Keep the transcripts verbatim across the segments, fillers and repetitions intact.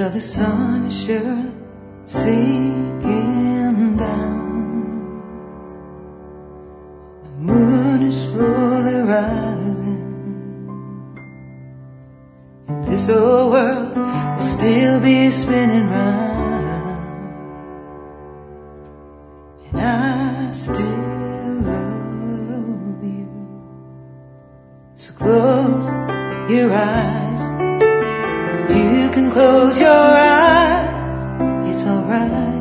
Well, the sun is surely sinking down, the moon is slowly rising, and this old world will still be spinning round, and I still love you. So close your eyes, you can close your eyes, it's alright.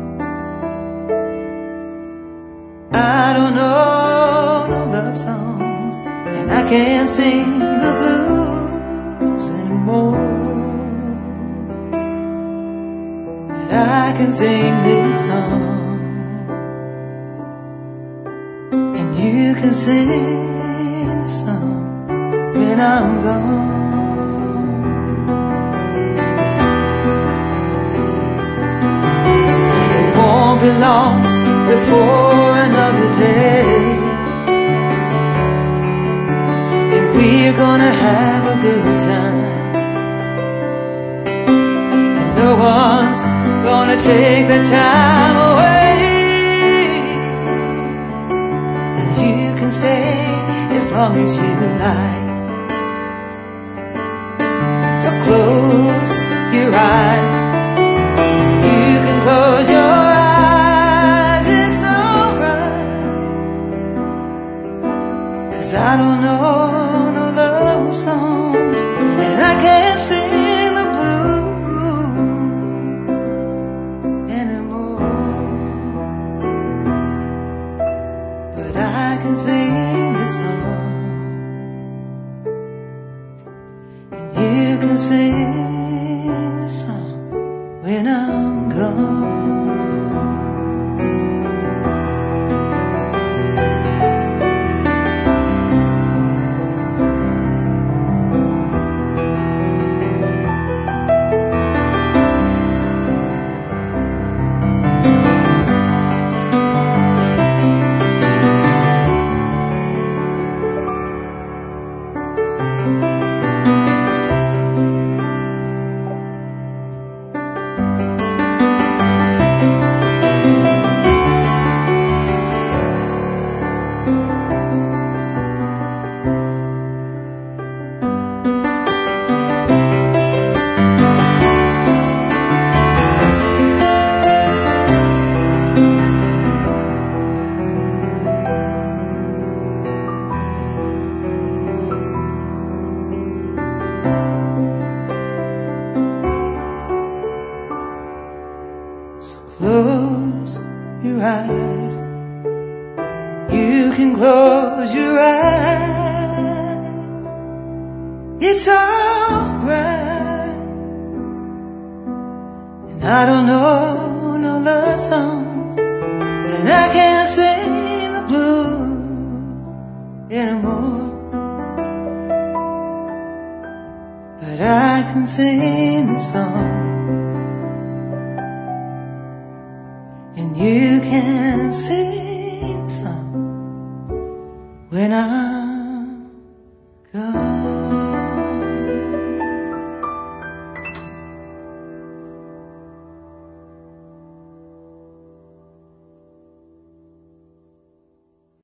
I don't know no love songs, and I can't sing the blues anymore, but I can sing this song, and you can sing the song when I'm gone. Be long before another day, and we're gonna have a good time, and no one's gonna take the time away, and you can stay as long as you like. So close your eyes, you can close your eyes, I don't know no love songs, and I can't sing the blues anymore, but I can sing this song, and you can sing this song when I'm gone. Close your eyes, you can close your eyes, it's alright. And I don't know no love songs, and I can't sing the blues anymore, but I can sing the song, and you can sing the song when I'm